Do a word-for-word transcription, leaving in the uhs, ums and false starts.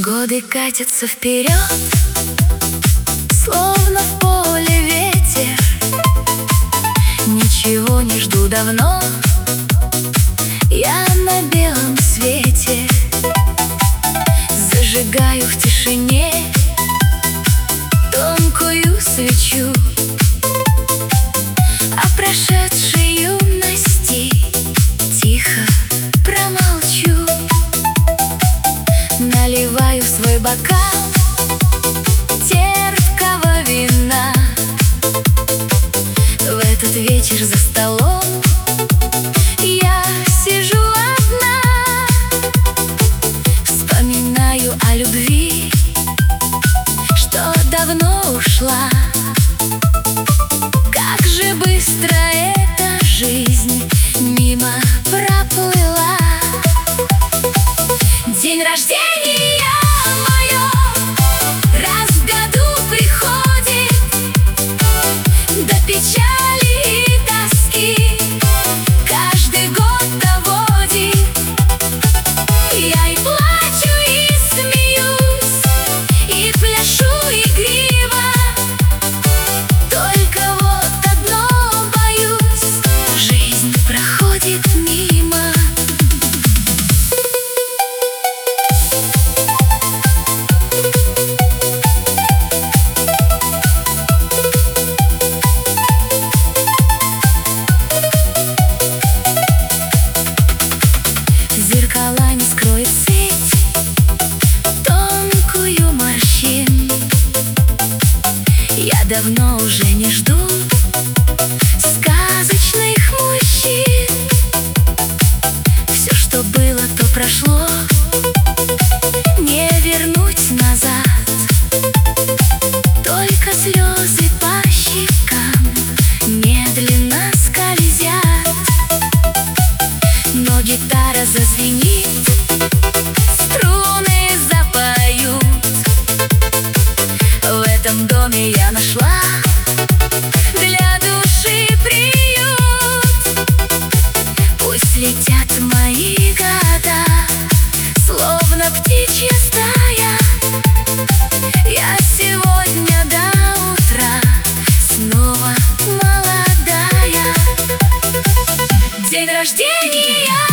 Годы катятся вперед, словно в поле ветер. Ничего не жду давно, я на белом свете. Зажигаю в тишине тонкую свечу, о прошедшей юности тихо промолчу. Наливаю в свой бокал терпкого вина. В этот вечер за столом я сижу одна, вспоминаю о любви, что давно ушла. Как же быстро эта жизнь мимо проплыла. День рождения мое раз в году приходит, до печали и тоски каждый год доводит. Я и плачу, и смеюсь, и пляшу игриво, только вот одно боюсь: жизнь проходит мимо. Зеркала не скроет сеть тонкую морщин. Я давно уже не жду сказочных мужчин. Все, что было, то прошло, не вернуть назад. Только слезы по щекам медленно скользят. Но гитара зазвенит, струны запоют. В этом доме я нашла для души приют. Пусть летят мои года, словно птичья стая. Я сегодня до утра снова молодая. День рождения